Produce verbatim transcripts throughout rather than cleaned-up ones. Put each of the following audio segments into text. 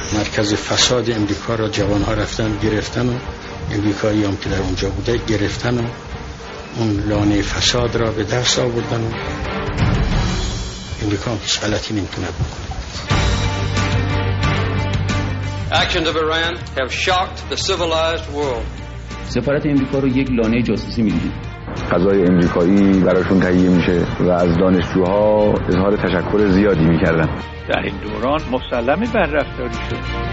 مرکز فساد امریکا را جوانها رفتن گرفتن و امریکایی هم که در اونجا بوده گرفتن و اون لانه فساد را به دست آوردن و امریکا هم هیچ غلطی نمیتونه بکنه. Actions of Iran have shocked the civilized world. سفارت امریکا رو یک لانه جاسوسی می‌دونید. غذای امریکایی براشون تهیه میشه و از دانشجوها اظهار تشکر زیادی میکردن. در این دوران مسلمه بر رفتاری شد.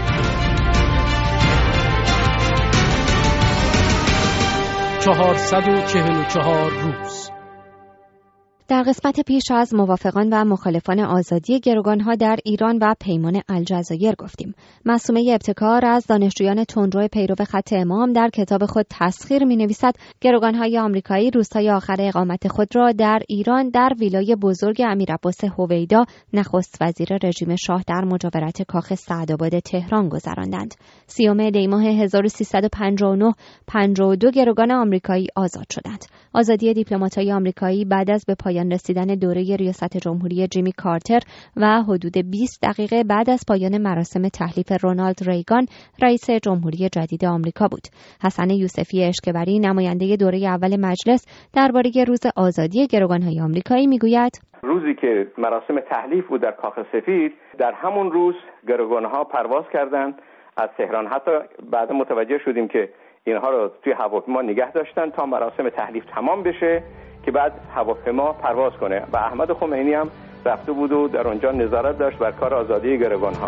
چهارصد و چهل و چهار روز. در قسمت پیش از موافقان و مخالفان آزادی گروگانها در ایران و پیمان الجزایر گفتیم. معصومه ابتکار از دانشجویان تندرو پیرو خط امام در کتاب خود تسخیر می‌نویسد گروگانهای آمریکایی روزهای آخر اقامت خود را در ایران در ویلای بزرگ امیرعباس هویدا نخست وزیر رژیم شاه در مجاورت کاخ سعدآباد تهران گذراندند. سیوم دی ماه هزار و سیصد و پنجاه و نه پنجاه و دو گروگان آمریکایی آزاد شدند. آزادی دیپلمات‌های آمریکایی بعد از به پایان رسیدن دوره ریاست جمهوری جیمی کارتر و حدود بیست دقیقه بعد از پایان مراسم تحلیف رونالد ریگان رئیس جمهوری جدید آمریکا بود. حسن یوسفی اشکبری نماینده دوره اول مجلس درباره روز آزادی گروگان‌های آمریکایی میگوید: روزی که مراسم تحلیف بود در کاخ سفید، در همون روز گروگان‌ها پرواز کردند از تهران. حتی بعد متوجه شدیم که اینها رو توی هواپیما نگه داشتن تا مراسم تحلیف تمام بشه که بعد هواپیما پرواز کنه و احمد خمینی هم رفته بود و در اونجا نظارت داشت بر کار آزادی گروگان‌ها.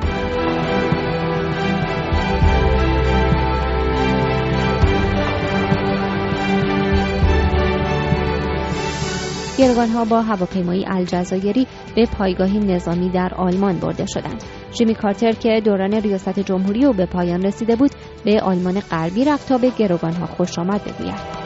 گروگان‌ها با هواپیمای الجزایری به پایگاهی نظامی در آلمان برده شدند. جیمی کارتر که دوران ریاست جمهوری او به پایان رسیده بود، به آلمان غربی رفت تا به گروگان‌ها خوش آمد بگوید.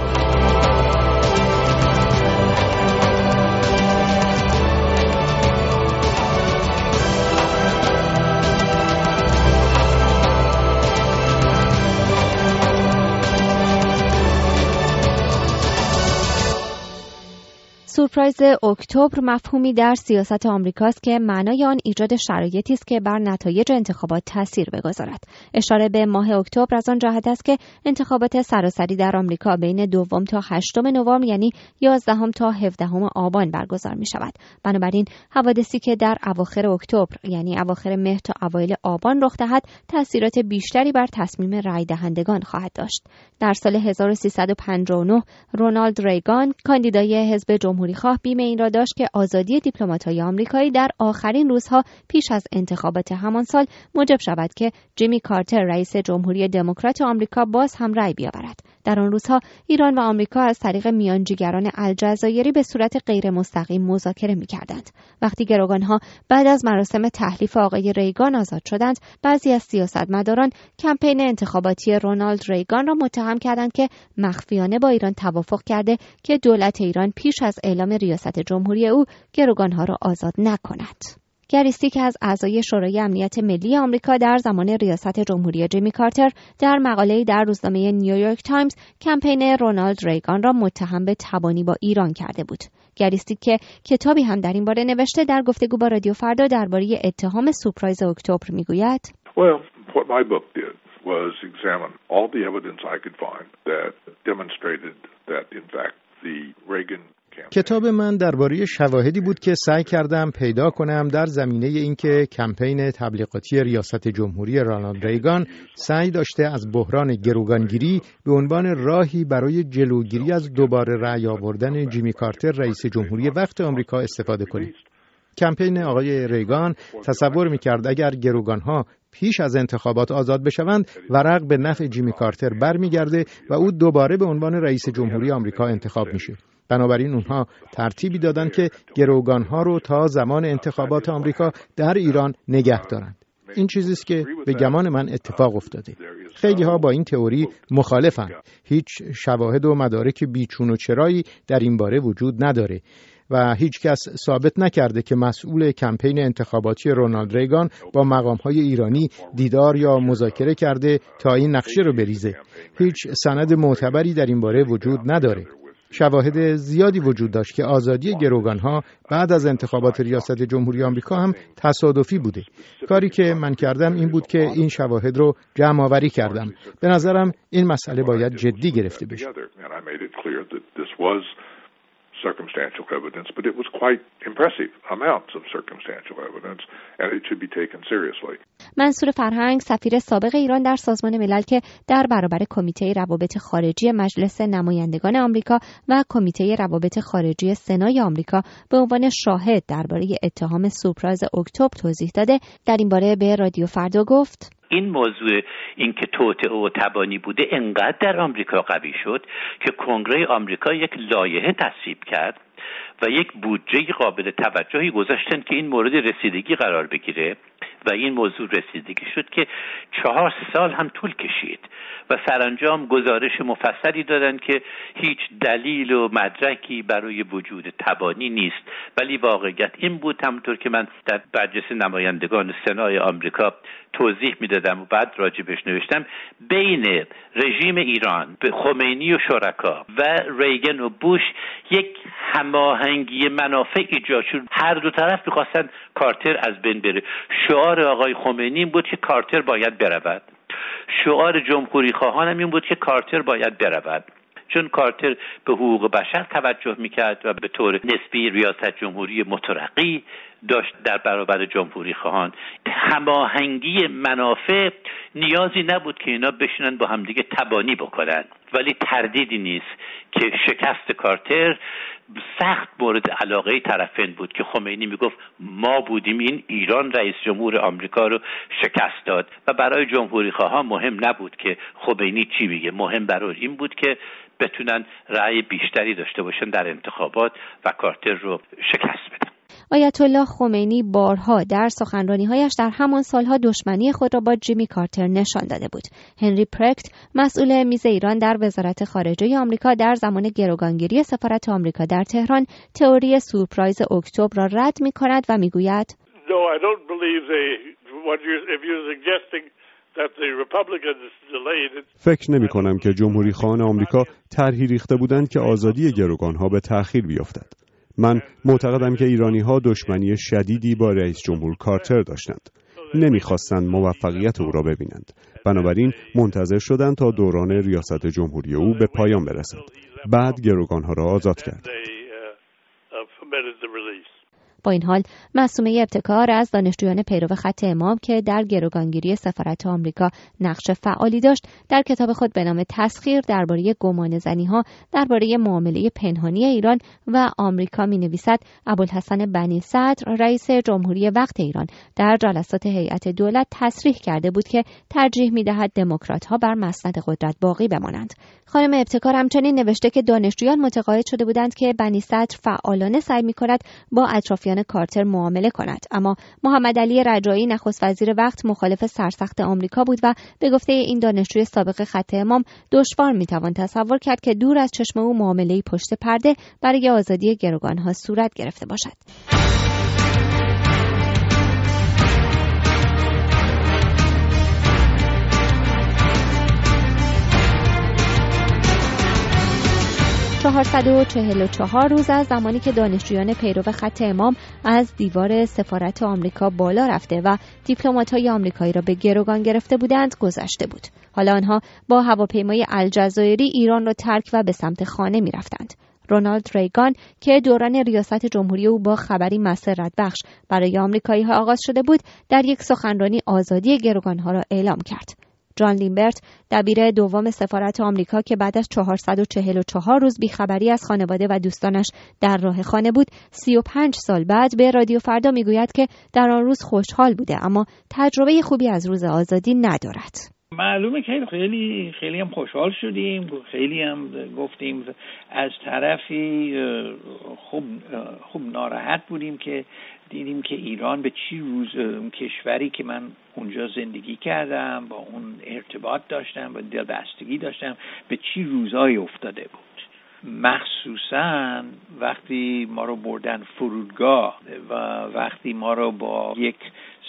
سورپرایز اکتبر مفهومی در سیاست آمریکاست که معنای آن ایجاد شرایطی است که بر نتایج انتخابات تاثیر بگذارد. اشاره به ماه اکتبر از آن جهت است که انتخابات سراسری در آمریکا بین دوم تا هشتم نوامبر یعنی یازدهم تا هفدهم آبان برگزار می شود. بنابراین حوادثی که در اواخر اکتبر یعنی اواخر مهر تا اوایل آبان رخ دهد تاثیرات بیشتری بر تصمیم رای دهندگان خواهد داشت. در سال هزار و سیصد و پنجاه و نه رونالد ریگان کاندیدای حزب جمهوری خواه بیم این را داشت که آزادی دیپلمات‌های آمریکایی در آخرین روزها پیش از انتخابات همان سال موجب شود که جیمی کارتر رئیس جمهوری دموکرات آمریکا باز هم رأی بیاورد. در آن روزها ایران و آمریکا از طریق میانجیگران الجزایری به صورت غیر مستقیم مذاکره می‌کردند. وقتی گروگان‌ها بعد از مراسم تحلیف آقای ریگان آزاد شدند، بعضی از سیاستمداران کمپین انتخاباتی رونالد ریگان را متهم کردند که مخفیانه با ایران توافق کرده که دولت ایران پیش از اعلام ریاست جمهوری او گروگان‌ها را آزاد نکند. گریستی که از اعضای شورای امنیت ملی آمریکا در زمان ریاست جمهوری جیمی کارتر در مقاله‌ای در روزنامه نیویورک تایمز کمپین رونالد ریگان را متهم به تبانی با ایران کرده بود. گریستی که کتابی هم در این باره نوشته در گفتگو با رادیو فردا درباره اتهام سورپرایز اکتبر میگوید: Well, what my book did was examine all the evidence I could find that demonstrated that in fact the Reagan کتاب من درباره شواهدی بود که سعی کردم پیدا کنم در زمینه اینکه کمپین تبلیغاتی ریاست جمهوری رونالد ریگان سعی داشته از بحران گروگانگیری به عنوان راهی برای جلوگیری از دوباره رأی آوردن جیمی کارتر رئیس جمهوری وقت آمریکا استفاده کنه. کمپین آقای ریگان تصور می‌کرد اگر گروگان‌ها پیش از انتخابات آزاد بشوند ورق به نفع جیمی کارتر برمیگرده و او دوباره به عنوان رئیس جمهوری آمریکا انتخاب میشه. بنابراین اونها ترتیبی دادن که گروگان‌ها رو تا زمان انتخابات آمریکا در ایران نگه دارند. این چیزی است که به گمان من اتفاق افتاده. خیلی ها با این تئوری مخالفند. هیچ شواهد و مدارک بیچون و چرایی در این باره وجود نداره و هیچ کس ثابت نکرده که مسئول کمپین انتخاباتی رونالد ریگان با مقام‌های ایرانی دیدار یا مذاکره کرده تا این نقشه رو بریزه. هیچ سند معتبری در این باره وجود نداره. شواهد زیادی وجود داشت که آزادی گروگانها بعد از انتخابات ریاست جمهوری آمریکا هم تصادفی بوده. کاری که من کردم این بود که این شواهد رو جمع آوری کردم. به نظرم این مسئله باید جدی گرفته بشه. circumstantial evidence, but it was quite impressive amounts of circumstantial evidence, and it should be taken seriously. منصور فرهنگ، سفیر سابق ایران در سازمان ملل که در برابر کمیته روابط خارجی مجلس نمایندگان آمریکا و کمیته روابط خارجی سنای آمریکا به عنوان شاهد درباره اتهام سورپرایز اکتبر توضیح داده، در این باره به رادیو فردا گفت: این موضوع اینکه توطئه و تبانی بوده انقدر در آمریکا قوی شد که کنگره آمریکا یک لایحه تصویب کرد و یک بودجه قابل توجهی گذاشتن که این مورد رسیدگی قرار بگیره و این موضوع رسیدگی شد که چهار سال هم طول کشید و سرانجام گزارش مفصلی دادن که هیچ دلیل و مدرکی برای وجود تبانی نیست، ولی واقعیت این بود، همونطور که من در مجلس نمایندگان سنای آمریکا توضیح میدادم و بعد راجبش نوشتم، بین رژیم ایران به خمینی و شرکا و ریگن و بوش یک هماهنگی منافع ایجاد شد. هر دو طرف می‌خواستن کارتر از بین بره. شعار آقای خمینی این بود که کارتر باید برود، شعار جمهوری خواهان هم این بود که کارتر باید برود، چون کارتر به حقوق بشر توجه میکرد و به طور نسبی ریاست جمهوری مترقی داشت در برابر جمهوری خواهان. هماهنگی منافع نیازی نبود که اینا بشینن با همدیگه تبانی بکنن، ولی تردیدی نیست که شکست کارتر سخت مورد علاقه طرفین بود که خمینی میگفت ما بودیم این ایران رئیس جمهور آمریکا رو شکست داد و برای جمهوری خواهان مهم نبود که خمینی چی میگه، مهم برای این بود که بتونن رأی بیشتری داشته باشن در انتخابات و کارتر رو شکست بدن. آیت الله خمینی بارها در سخنرانی‌هایش در همان سالها دشمنی خود را با جیمی کارتر نشان داده بود. هنری پرکت، مسئول میز ایران در وزارت خارجه آمریکا، در زمان گروگانگیری سفارت آمریکا در تهران تئوری سورپرایز اکتبر را رد می‌کند و می‌گوید No, I don't believe they what you if you're suggesting that the Republicans delayed. فکر نمی کنم که جمهوری خواهان آمریکا طرحی ریخته بودند که آزادی گروگانها به تأخیر بیفتد. من معتقدم که ایرانی‌ها دشمنی شدیدی با رئیس جمهور کارتر داشتند. نمی‌خواستند موفقیت او را ببینند. بنابراین منتظر شدند تا دوران ریاست جمهوری او به پایان برسد. بعد گروگانها را آزاد کرد. با این حال معصومه ابتکار از دانشجویان پیرو خط امام که در گروگانگیری سفارت آمریکا نقش فعالی داشت، در کتاب خود به نام تسخیر درباره گمانه‌زنی‌ها درباره معامله پنهانی ایران و آمریکا می‌نویسد ابوالحسن بنی صدر رئیس جمهوری وقت ایران در جلسات هیئت دولت تصریح کرده بود که ترجیح می‌دهد دموکرات‌ها بر مسند قدرت باقی بمانند. خانم ابتکار همچنین نوشته که دانشجویان متقاعد شده بودند که بنی صدر فعالانه سعی می‌کند با اطرافیان کارتر معامله کند، اما محمد علی رجایی نخست وزیر وقت مخالف سرسخت آمریکا بود و به گفته این دانشجوی سابق خط امام دشوار میتوان تصور کرد که دور از چشم او معامله‌ای پشت پرده برای آزادی گروگانها صورت گرفته باشد. چهارصد و چهل و چهار روز از زمانی که دانشجویان پیرو خط امام از دیوار سفارت آمریکا بالا رفته و دیپلمات‌های آمریکایی را به گروگان گرفته بودند گذشته بود. حالا آنها با هواپیمای الجزایری ایران را ترک و به سمت خانه می رفتند. رونالد ریگان که دوران ریاست جمهوری او با خبری مسرت بخش برای آمریکایی‌ها آغاز شده بود، در یک سخنرانی آزادی گروگان‌ها را اعلام کرد. جان لیمبرت، دبیر دوم سفارت آمریکا که بعد از چهارصد و چهل و چهار روز بیخبری از خانواده و دوستانش در راه خانه بود، سی و پنج سال بعد به رادیو فردا میگوید که در آن روز خوشحال بوده اما تجربه خوبی از روز آزادی ندارد. معلومه که خیلی خیلی هم خوشحال شدیم، خیلی هم گفتیم، از طرفی خوب خوب ناراحت بودیم که دیدیم که ایران به چی روز کشوری که من اونجا زندگی کردم با اون ارتباط داشتم و دلبستگی داشتم به چی روزایی افتاده بود. مخصوصا وقتی ما رو بردن فرودگاه و وقتی ما رو با یک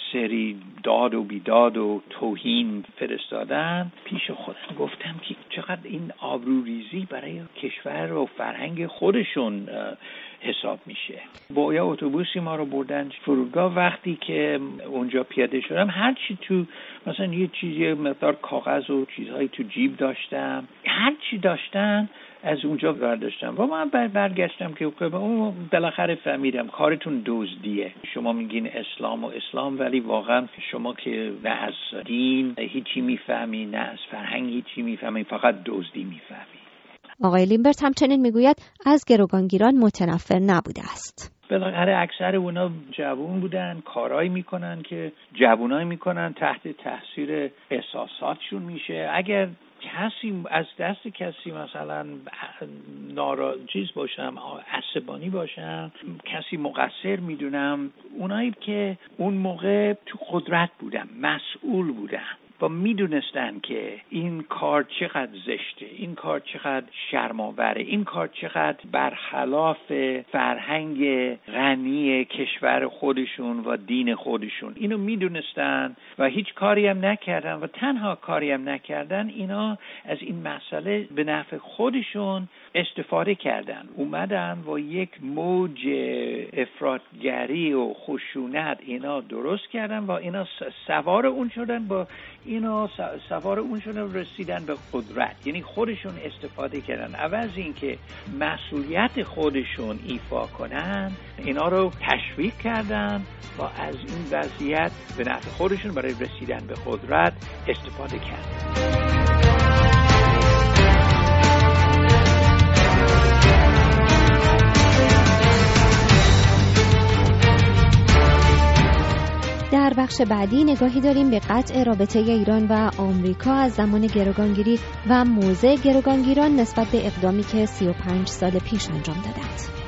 سری داد و بیداد و توهین فرستادن، پیش خودم گفتم که چقدر این آبروریزی برای کشور و فرهنگ خودشون حساب میشه. با یه اتوبوسی ما رو بردن فرودگاه. وقتی که اونجا پیاده شدم، هر چی تو مثلا یه چیزی مقدار کاغذ و چیزهایی تو جیب داشتم، هر چی داشتن از اونجا برداشتم و من بر برگشتم که اون بالاخره فهمیدم کارتون دزدیه. شما میگین اسلام و اسلام، ولی واقعا شما که نه از دین هیچی میفهمی، نه از فرهنگ هیچی میفهمی، فقط دزدی میفهمی. آقای لیمبرت همچنین میگوید از گروگانگیران متنفر نبوده است. بالاخره اکثر اونا جوون بودن، کارایی میکنن که جوونایی میکنن، تحت تاثیر احساساتشون میشه. اگر کسی از دست کسی مثلا ناراضی باشم، عصبانی باشم، کسی مقصر میدونم، اونایی که اون موقع تو قدرت بودن، مسئول بودن و میدونستن که این کار چقدر زشته، این کار چقدر شرم‌آوره، این کار چقدر برخلاف فرهنگ غنی کشور خودشون و دین خودشون، اینو میدونستن و هیچ کاری هم نکردن و تنها کاری هم نکردن، اینا از این مسئله به نفع خودشون استفاده کردن. اومدن و یک موج افراطگری و خشونت اینا درست کردن و اینا سوار اون شدن، با اینا سوار اون شدن رسیدن به قدرت. یعنی خودشون استفاده کردن، عوض این که مسئولیت خودشون ایفا کنن، اینا رو تشویق کردن و از این وضعیت به نفع خودشون برای رسیدن به قدرت استفاده کردن. در بخش بعدی نگاهی داریم به قطع رابطه ایران و آمریکا از زمان گروگانگیری و موضع گروگانگیران نسبت به اقدامی که سی و پنج سال پیش انجام دادند.